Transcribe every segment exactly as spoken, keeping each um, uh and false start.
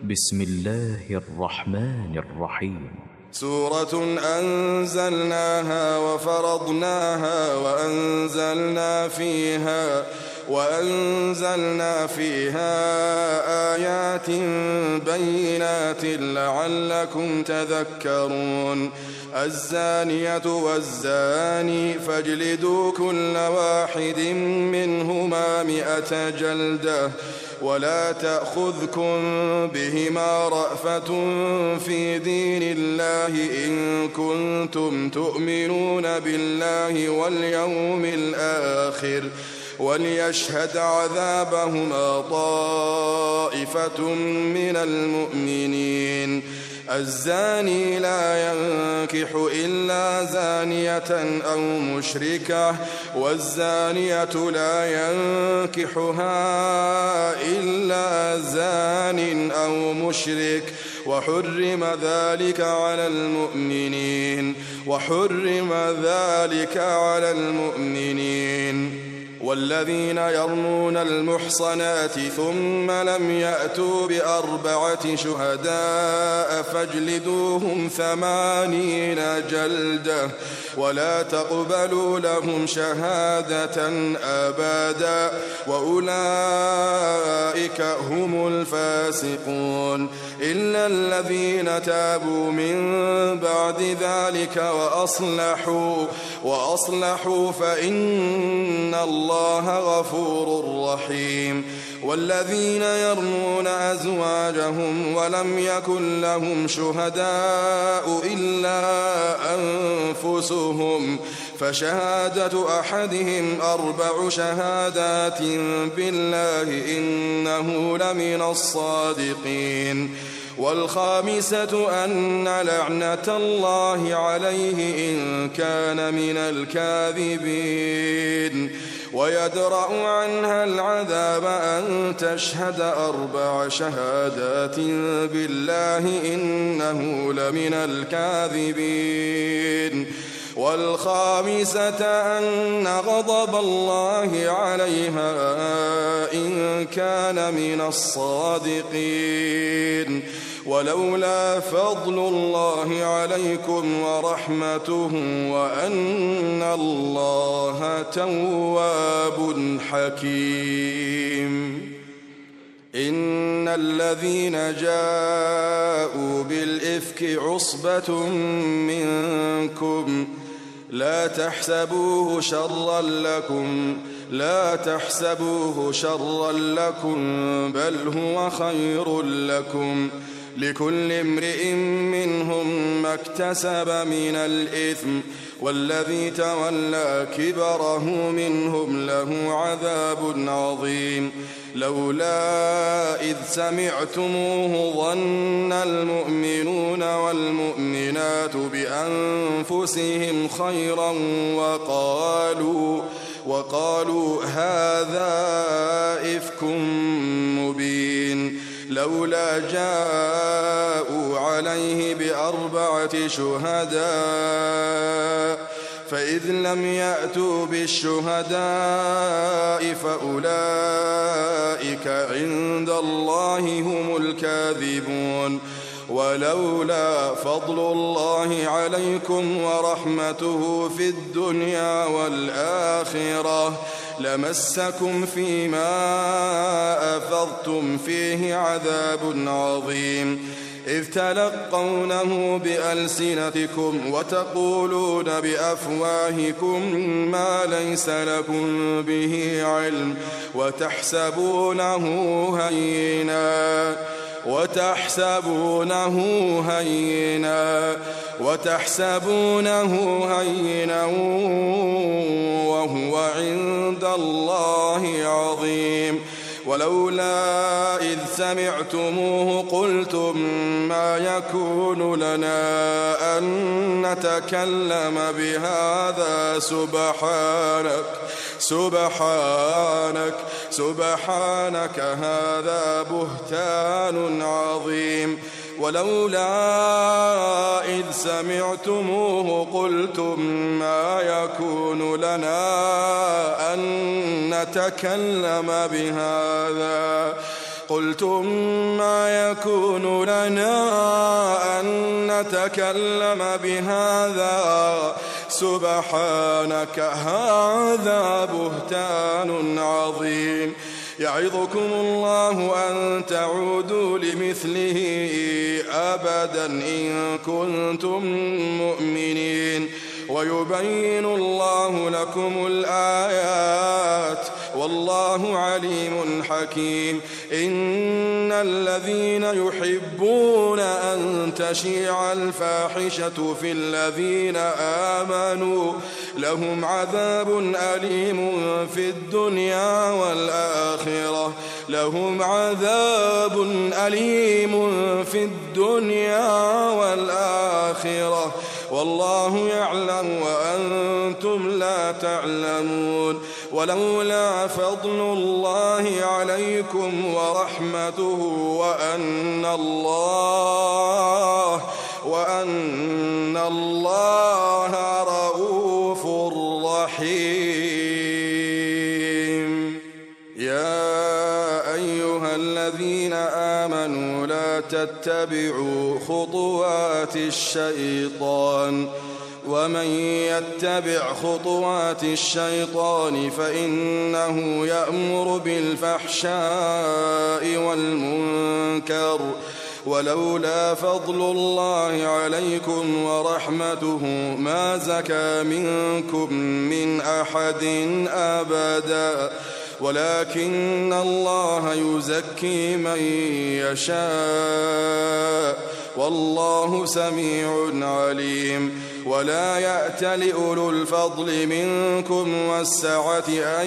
بسم الله الرحمن الرحيم. سورة أنزلناها وفرضناها وأنزلنا فيها وأنزلنا فيها آيات بينات لعلكم تذكرون. الزانية والزاني فاجلدوا كل واحد منهما مئة جلدة ولا تأخذكم بهما رأفة في دين الله إن كنتم تؤمنون بالله واليوم الآخر وليشهد عذابهما طائفة من المؤمنين. الزاني لا ينكح إلا زانية أو مشركة والزانية لا ينكحها إلا زان أو مشرك وحرم ذلك على المؤمنين وحرم ذلك على المؤمنين. والذين يرمون المحصنات ثم لم يأتوا بأربعة شهداء فاجلدوهم ثمانين جلدة ولا تقبلوا لهم شهادة أبدا وأولئك هم الفاسقون إلا الذين تابوا من بعد ذلك وأصلحوا وأصلحوا فإن الله الله غفور رحيم. والذين يرمون أزواجهم ولم يكن لهم شهداء إلا أنفسهم فشهادة أحدهم أربع شهادات بالله إنه لمن الصادقين. والخامسة أن لعنة الله عليه إن كان من الكاذبين. ويدرأ عنها العذاب أن تشهد أربع شهادات بالله إنه لمن الكاذبين. والخامسة أن غضب الله عليها إن كان من الصادقين. ولولا فضل الله عليكم ورحمته وأن الله تواب حكيم. إن الذين جاءوا بالإفك عصبة منكم لا تحسبوه شرا لكم لا تحسبوه شرا لكم بل هو خير لكم لكل امرئ منهم ما اكتسب من الإثم والذي تولى كبره منهم له عذاب عظيم. لولا إذ سمعتموه ظن المؤمنون والمؤمنات بأنفسهم خيرا وقالوا وقالوا هذا إفك مبين. لولا جاءوا عليه بأربعة شهداء فإذ لم يأتوا بالشهداء فأولئك عند الله هم الكاذبون. ولولا فضل الله عليكم ورحمته في الدنيا والآخرة لمسكم فيما أفضتم فيه عذاب عظيم. إذ تلقونه بألسنتكم وتقولون بأفواهكم ما ليس لكم به علم وتحسبونه هينا وتحسبونه هينا وتحسبونه هينا وهو عند الله عظيم. ولولا إذ سمعتموه قلتم ما يكون لنا أن نتكلم بهذا سبحانك سبحانك سبحانك هذا بهتان عظيم. ولولا إذ سمعتموه قلتم ما يكون لنا أن نتكلم بهذا قلتم ما يكون لنا أن نتكلم بهذا سبحانك هذا بهتان عظيم يعظكم الله أن تعودوا لمثله أبدا إن كنتم مؤمنين ويبين الله لكم الآيات والله عليم حكيم إن الذين يحبون أن تشيع الفاحشة في الذين آمنوا لهم عذاب أليم في الدنيا والآخرة لهم عذاب أليم في الدنيا والآخرة والله يعلم وأنتم لا تعلمون ولولا فضل الله عليكم ورحمته وأن الله وأن الله رؤوف رحيم يا أيها الذين آمنوا لا تتبعوا خطوات الشيطان ومن يتبع خطوات الشيطان فإنه يأمر بالفحشاء والمنكر ولولا فضل الله عليكم ورحمته ما زكى منكم من أحد أبدا ولكن الله يزكي من يشاء والله سميع عليم ولا يأتل أولو الفضل منكم والسعة أن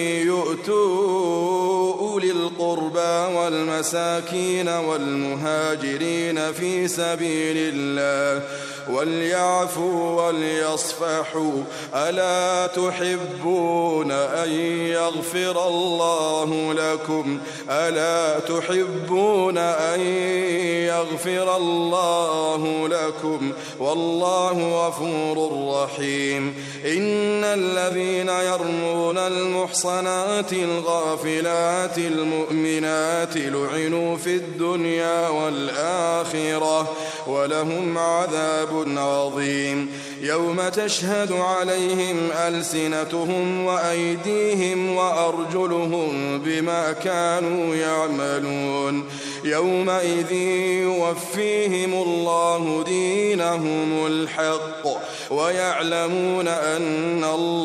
يؤتوا أولي القربى والمساكين والمهاجرين في سبيل الله وليعفوا وليصفحوا ألا تحبون أن يغفر الله لكم ألا تحبون أن يغفر الله لكم والله غفور رحيم إن الذين يرمون المحصنات الغافلات المؤمنات لعنوا في الدنيا والآخرة ولهم عذاب عظيم يوم تشهد عليهم ألسنتهم وأيديهم وأرجلهم بما كانوا يعملون يومئذ يوفيهم الله دينهم الحق ويعلمون أن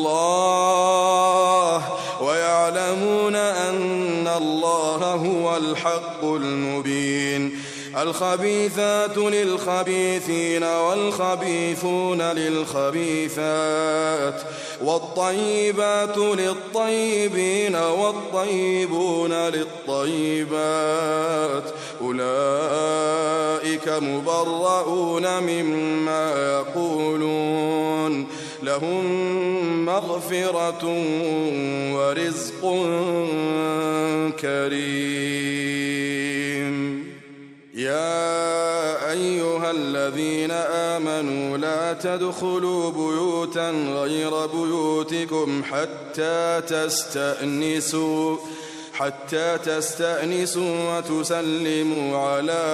الله ويعلمون أن الله هو الحق المبين الخبيثات للخبيثين والخبيثون للخبيثات والطيبات للطيبين والطيبون للطيبات أولئك مبرؤون مما يقولون لهم مغفرة ورزق كريم يا أيها الذين آمنوا لا تدخلوا بيوتا غير بيوتكم حتى تستأنسوا حتى تستأنسوا وتسلموا على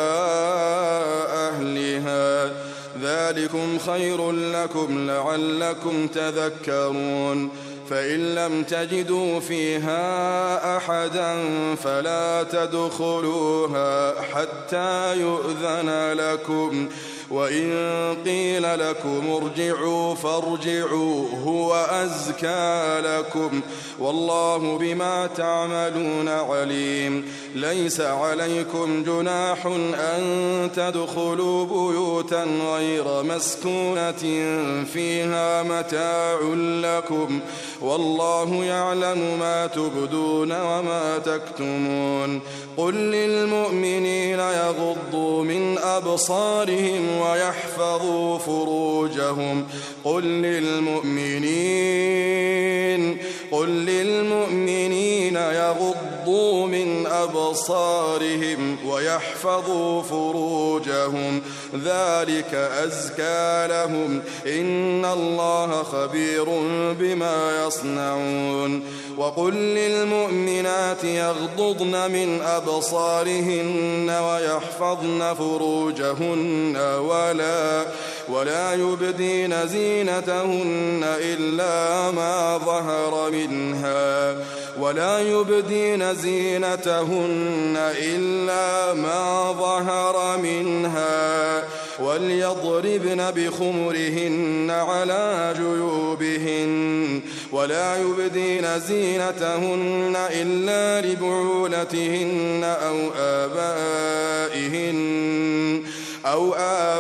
أهلها ذلكم خير لكم لعلكم تذكرون فإن لم تجدوا فيها أحدا فلا تدخلوها حتى يؤذن لكم وإن قيل لكم ارجعوا فارجعوا هو أزكى لكم والله بما تعملون عليم ليس عليكم جناح أن تدخلوا بيوتا غير مسكونة فيها متاع لكم والله يعلم ما تبدون وما تكتمون قل للمؤمنين يغضوا من أبصارهم ويحفظوا فروجهم قل للمؤمنين قل للمؤمنين يغضوا يغضوا من أبصارهم ويحفظوا فروجهم ذلك أزكى لهم إن الله خبير بما يصنعون وقل للمؤمنات يغضضن من أبصارهن ويحفظن فروجهن ولا ولا يبدين زينتهن إلا ما ظهر منها ولا يبدين زينتهن إلا ما ظهر منها وليضربن بخمرهن على جيوبهن ولا يبدين زينتهن إلا لبعولتهن أو آبائهن أو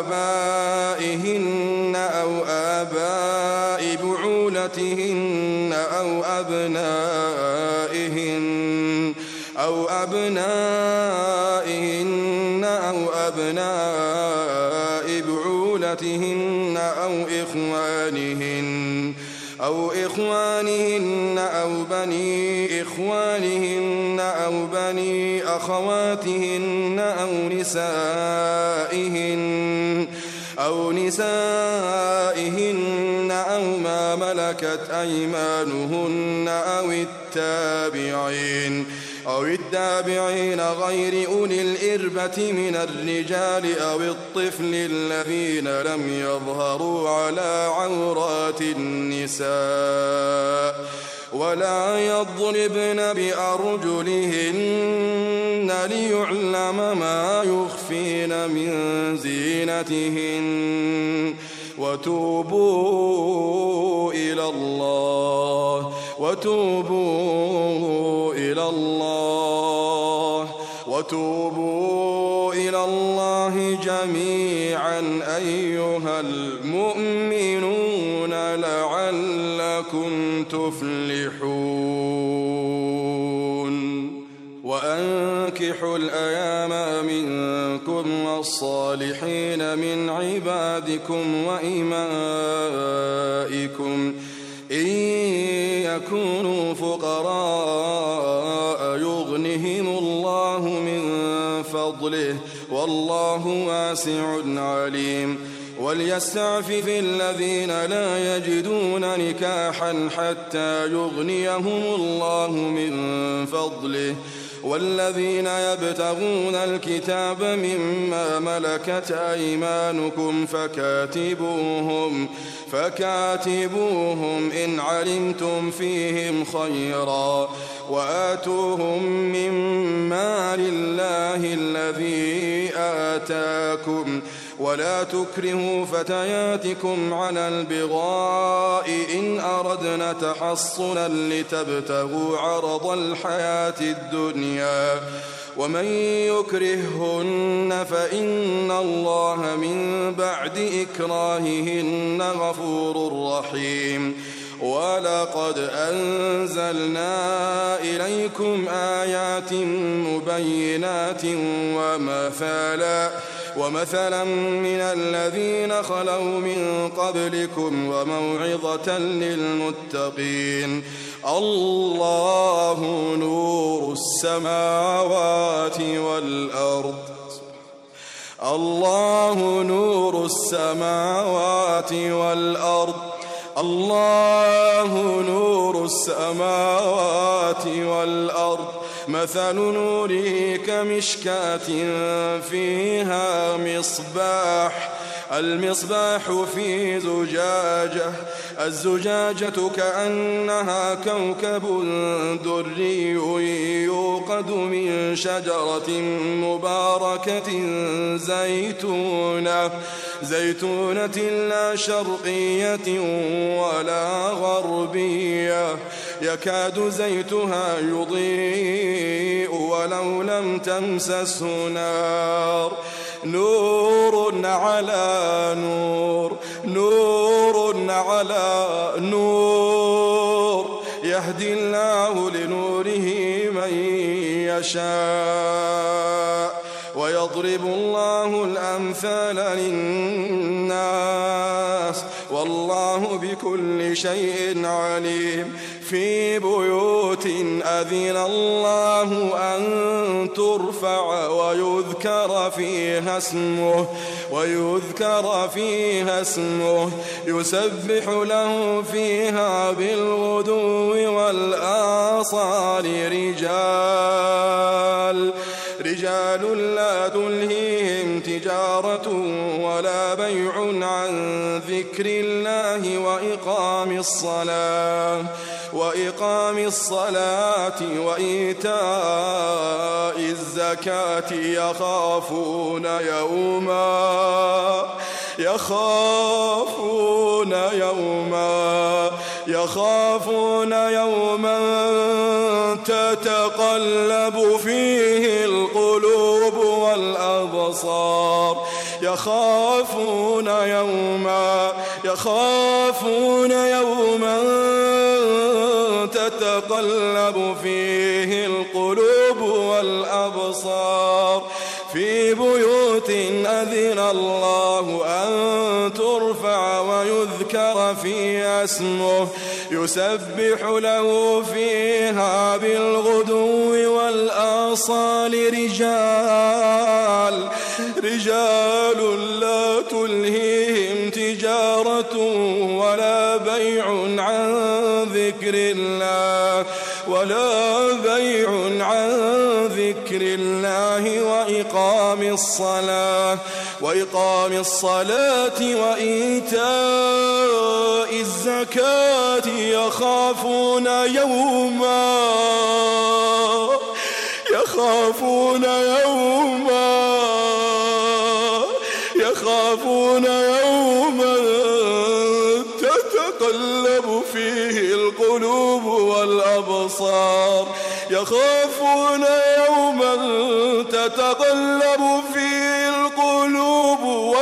آبائهن أو آباء بعولتهن أو أبنائهن أو أبنائهن أو أبناء بعولتهن أو إخوانهن أو إخوانهن أو بني إخوانهن أو بني أخواتهن أو نسائهن أو نسائهن أو ما ملكت أيمانهن أو التابعين أو التابعين غير أولي الإربة من الرجال أو الطفل الذين لم يظهروا على عورات النساء ولا يضربن بأرجلهن ليعلم ما يخفين من زينتهن وتوبوا إلى الله وتوبوا إلى الله وتوبوا إلى الله جميعا أيها المؤمنون لعلكم تفلحون وأنكحوا الأيام منكم والصالحين من عبادكم وإمائكم إن يكونوا فقراء يغنهم الله من فضله والله واسع عليم وليستعفف الذين لا يجدون نكاحا حتى يغنيهم الله من فضله والذين يبتغون الكتاب مما ملكت أيمانكم فكاتبوهم فكاتبوهم إن علمتم فيهم خيرا وآتوهم مما لله الذي آتاكم ولا تكرهوا فتياتكم على البغاء إن أردنا تحصنا لتبتغوا عرض الحياة الدنيا ومن يكرههن فإن الله من بعد إكراههن غفور رحيم ولقد أنزلنا إليكم آيات مبينات ومثالا ومثلا من الذين خلوا من قبلكم وموعظة للمتقين الله نور السماوات والأرض الله نور السماوات والأرض الله نور السماوات والأرض مثل نوره كمشكاة فيها مصباح المصباح في زجاجة الزجاجة كأنها كوكب دري يوقد من شجرة مباركة زيتونة زيتونة لا شرقية ولا غربية يكاد زيتها يضيء ولو لم تمسسه نار نور على نور نور على نور يهدي الله لنوره من يشاء ويضرب الله الأمثال للناس والله بكل شيء عليم في بيوت أذن الله أن ترفع ويذكر فيها اسمه ويذكر فيها اسمه يسبح له فيها بالغدو والآصال رجال رجال لا تلهيهم تجارة ولا بيع عن ذكر الله وإقام الصلاة وإقام الصلاة وإيتاء الزكاة يخافون يوما يخافون يوما يخافون يوما تتقلب فيه القلوب والأبصار يخافون يوما يخافون يوما تتقلب فيه القلوب والأبصار في بيوت أذن الله أن ترفع ويذكر فيها اسمه يسبح له فيها بالغدو والآصال رجال رجال لا تلهيهم تجارة ولا بيع عن ذكر الله ولا بيع عن ذكر الله وإقام الصلاة وإقام الصلاة وإيتاء الزكاة يخافون يوما يخافون يوما يخافون يوما تتقلب فيه القلوب والأبصار يخافون يوما تتقلب فيه القلوب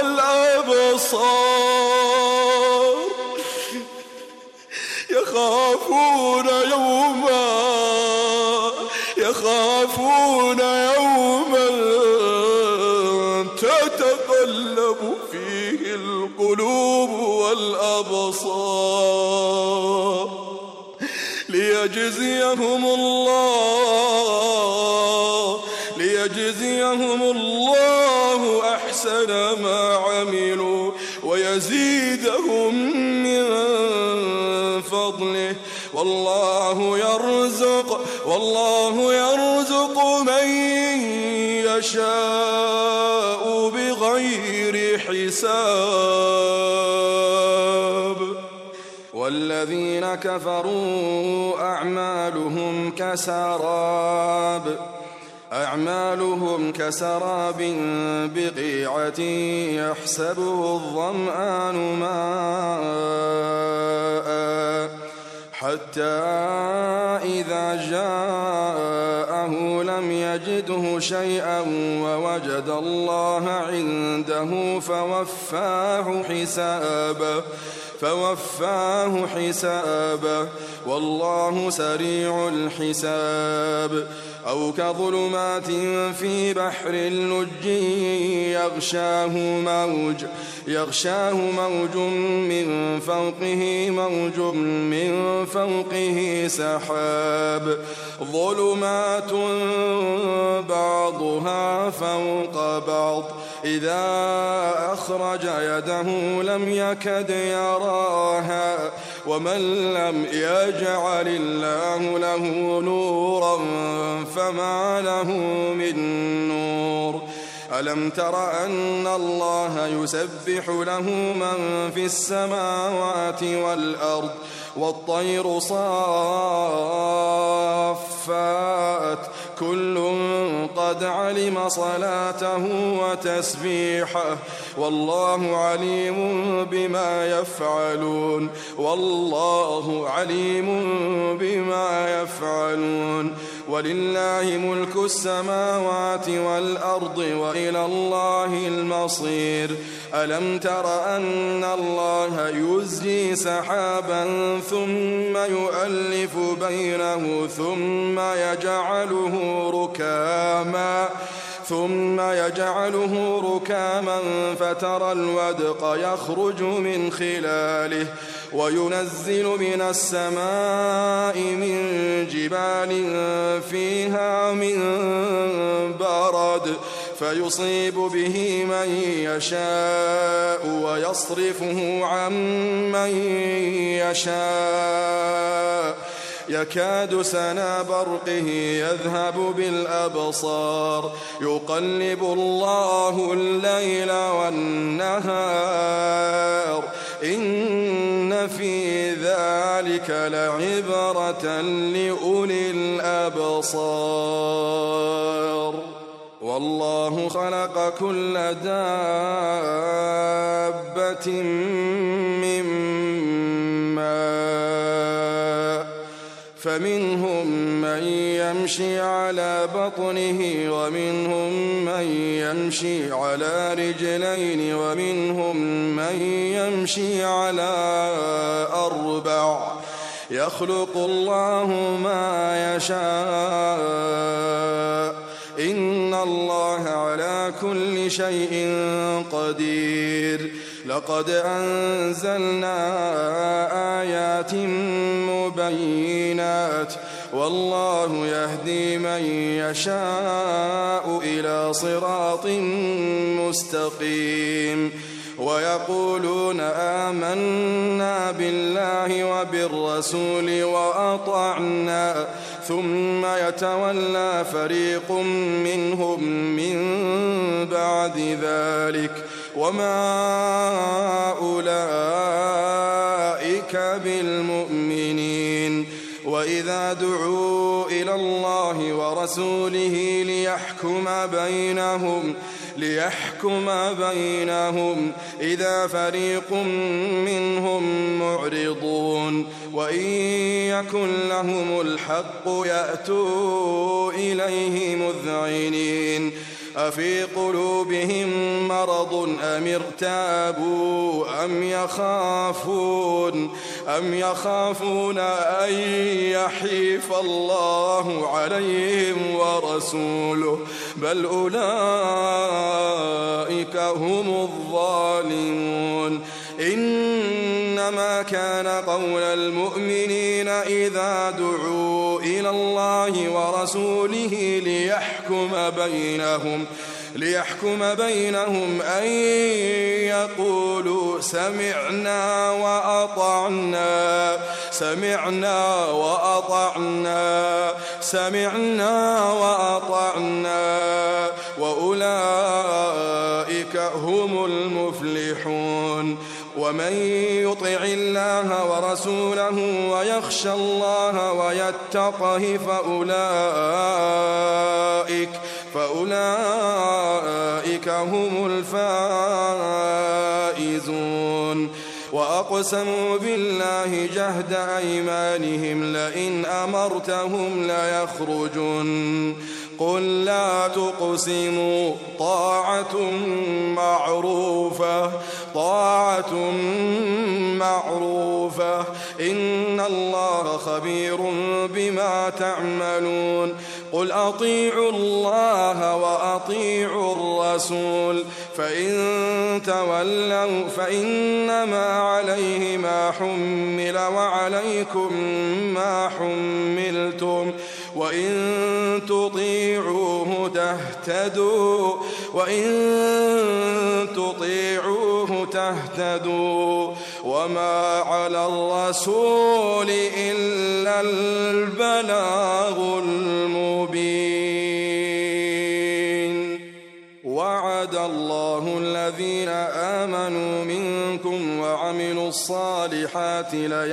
والأبصار يخافون يوما يخافون يوما تتقلب فيه القلوب والأبصار ليجزيهم الله ليجزيهم الله أحسن ما عملوا ويزيدهم من فضله والله يرزق والله يرزق من يشاء بغير حساب والذين كفروا أعمالهم كسراب أعمالهم كسراب بقيعة يحسبه الظمآن ماء حتى إذا جاءه لم يجده شيئا ووجد الله عنده فوفاه حسابه فوفاه حسابه والله سريع الحساب أو كظلمات في بحر اللج يغشاه موج يغشاه موج من فوقه موج من فوقه سحاب ظلمات بعضها فوق بعض إذا أخرج يده لم يكد يراها ومن لم يجعل الله له نورا فما له من نور ألم تر أن الله يسبح له من في السماوات والأرض والطير صافات كل قد علم صلاته وتسبيحه والله عليم بما يفعلون والله عليم بما يفعلون ولله ملك السماوات والأرض وإلى الله المصير ألم تر أن الله يزجي سحابا ثم يؤلف بينه ثم يجعله ركاما ثم يجعله ركاما فترى الودق يخرج من خلاله وينزل من السماء من جبال فيها من برد فيصيب به من يشاء ويصرفه عن من يشاء يكاد سنا برقه يذهب بالأبصار يقلب الله الليل والنهار إن في ذلك لعبرة لأولي الأبصار والله خلق كل دابة من ماء فمنهم من يمشي على بطنه ومنهم من يمشي على رجلين ومنهم من يمشي على أربع يخلق الله ما يشاء إن الله على كل شيء قدير لقد أنزلنا آيات مبينات والله يهدي من يشاء إلى صراط مستقيم ويقولون آمنا بالله وبالرسول وأطعنا ثم يتولى فريق منهم من بعد ذلك وما أولئك بالمؤمنين وإذا دعوا إلى الله ورسوله ليحكم بينهم ليحكم بينهم إذا فريق منهم معرضون وإن يكن لهم الحق يأتوا إليه مذعنين أفي قلوبهم مرض أم ارتابوا أم يخافون أم يخافون أن يحيف الله عليهم ورسوله بل أولئك هم الظالمون إنما كان قول المؤمنين إذا دعوا إلى الله ورسوله ليحكم بينهم ليحكم بينهم أن يقولوا سمعنا وأطعنا سمعنا وأطعنا سمعنا وأطعنا وأولئك هم المفلحون ومن يطع الله ورسوله ويخشى الله ويتقه فأولئك فأولئك هم الفائزون وأقسموا بالله جهد أيمانهم لئن أمرتهم ليخرجن قل لا تقسموا طاعة معروفة طاعة معروفة إن الله خبير بما تعملون قل أطيعوا الله وأطيعوا الرسول فإن تولوا فإنما عليه ما حمل وعليكم ما حملتم وإن تطيعوه تهتدوا وإن تطيعوه تهتدوا وما على الرسول إلا البلاغ المبين وعد الله الذين آمنوا منكم وعملوا الصالحات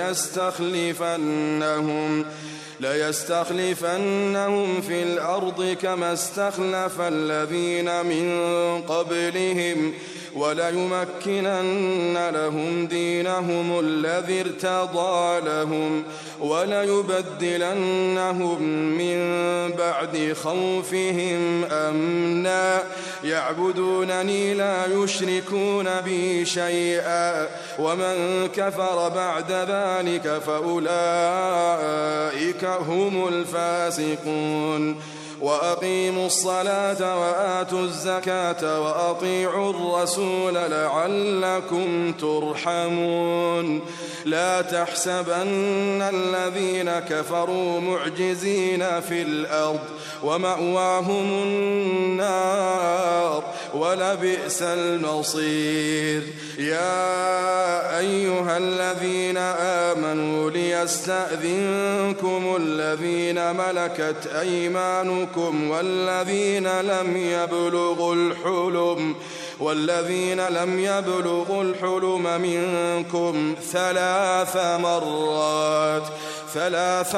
ليستخلفنهم ليستخلفنهم في الأرض كما استخلف الذين من قبلهم وليمكنن لهم دينهم الذي ارتضى لهم وليبدلنهم من بعد خوفهم أمنا يعبدونني لا يشركون بي شيئا ومن كفر بعد ذلك فأولئك هم الفاسقون وأقيموا الصلاة وآتوا الزكاة وأطيعوا الرسول لعلكم ترحمون لا تحسبن الذين كفروا معجزين في الأرض ومأواهم النار ولبئس المصير يا أيها الذين آمنوا ليستأذنكم الذين ملكت أيمانكم والذين لم يبلغوا الحلم والذين لم يبلغوا الحلم منكم ثلاث مرات ثلاث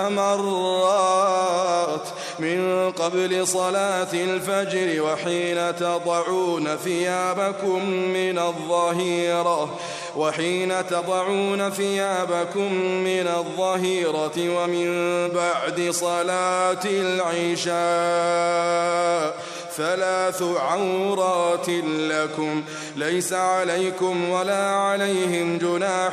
مرات من قبل صلاة الفجر وحين تضعون ثيابكم من الظهيرة وحين تضعون ثيابكم من الظهيرة ومن بعد صلاة العشاء ثلاث عورات لكم ليس عليكم ولا عليهم جناح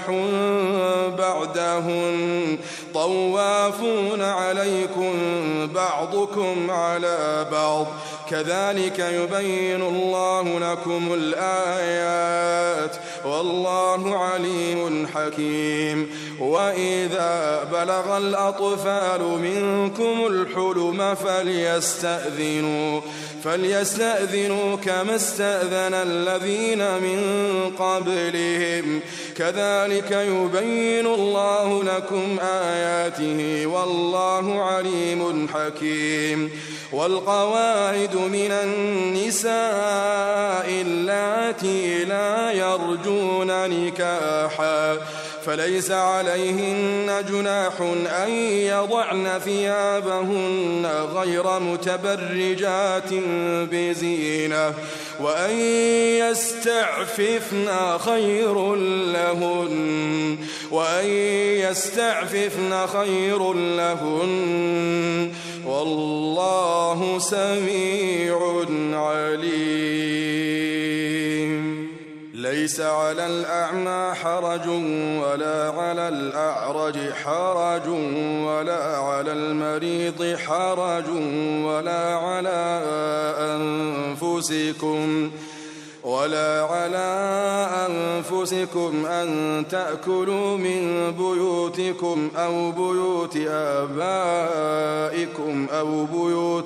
بعدهن طوافون عليكم بعضكم على بعض كذلك يبين الله لكم الآيات والله عليم حكيم وإذا بلغ الأطفال منكم الحلم فليستأذنوا فليستأذنوا كما استأذن الذين من قبلهم كذلك يبين الله لكم آياته والله عليم حكيم والقواعد من النساء اللاتي لا يرجون نكاحا فليس عليهن جناح أن يضعن ثيابهن غير متبرجات بزينة وأن يستعففن خير لهن وأن يستعففن خير لهن والله سميع عليم ليس على الأعمى حرج ولا على الأعرج حرج ولا على المريض حرج ولا على أنفسكم ولا على أنفسكم أن تأكلوا من بيوتكم أو بيوت آبائكم أو بيوت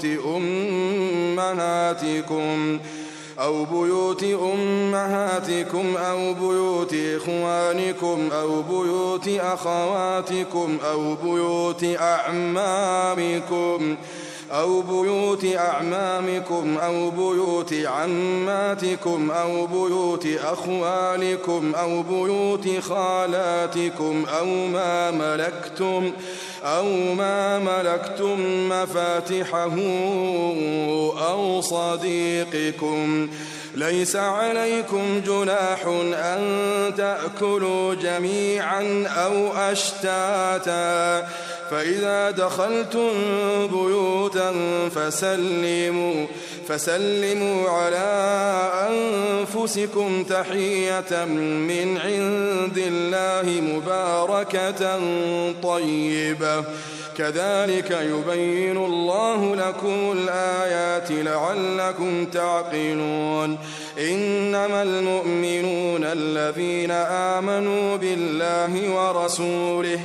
أمهاتكم أو بيوت أمهاتكم أو بيوت إخوانكم أو بيوت أخواتكم أو بيوت أعمامكم أو بيوت أعمامكم أو بيوت عماتكم أو بيوت أخوالكم أو بيوت خالاتكم أو ما ملكتم أو ما ملكتم مفاتحه أو صديقكم ليس عليكم جناح أن تأكلوا جميعا أو أشتاتا فإذا دخلتم بيوتا فسلموا فسلموا على أنفسكم تحية من عند الله مباركة طيبة كذلك يبين الله لكم الآيات لعلكم تعقلون إنما المؤمنون الذين آمنوا بالله ورسوله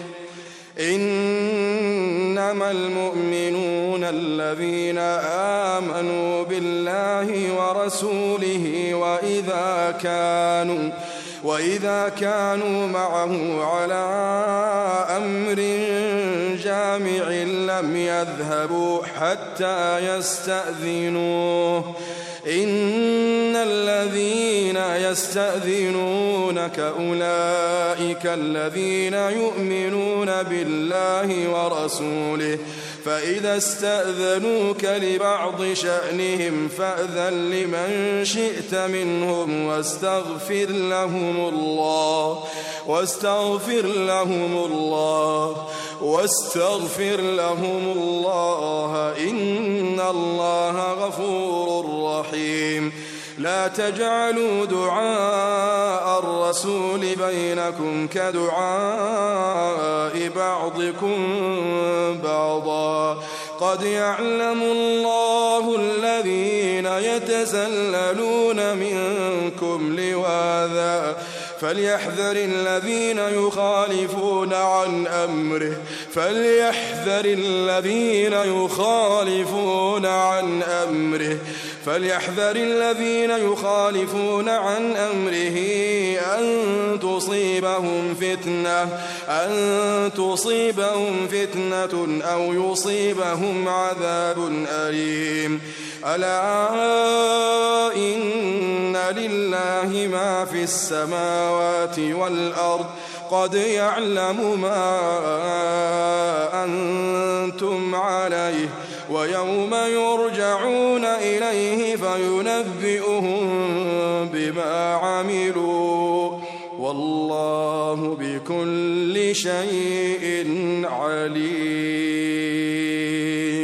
إنما المؤمنون الذين آمنوا بالله ورسوله وإذا كانوا وإذا كانوا معه على أمر جامع لم يذهبوا حتى يستأذنوه إن الذين يستأذنونك أولئك الذين يؤمنون بالله ورسوله فإذا استأذنوك لبعض شأنهم فأذن لمن شئت منهم واستغفر لهم الله واستغفر لهم الله واستغفر لهم الله إن الله غفور رحيم لا تجعلوا دعاء الرسول بينكم كدعاء بعضكم بعضا قد يعلم الله الذين يتسللون منكم لواذا فليحذر الذين يخالفون عن أمره فليحذر الذين يخالفون عن أمره فليحذر الذين يخالفون عن أمره أن تصيبهم فتنة أن تصيبهم فتنة أو يصيبهم عذاب أليم. ألا إن لله ما في السماوات والأرض قد يعلم ما أنتم عليه ويوم يرجعون إليه فينبئهم بما عملوا والله بكل شيء عليم.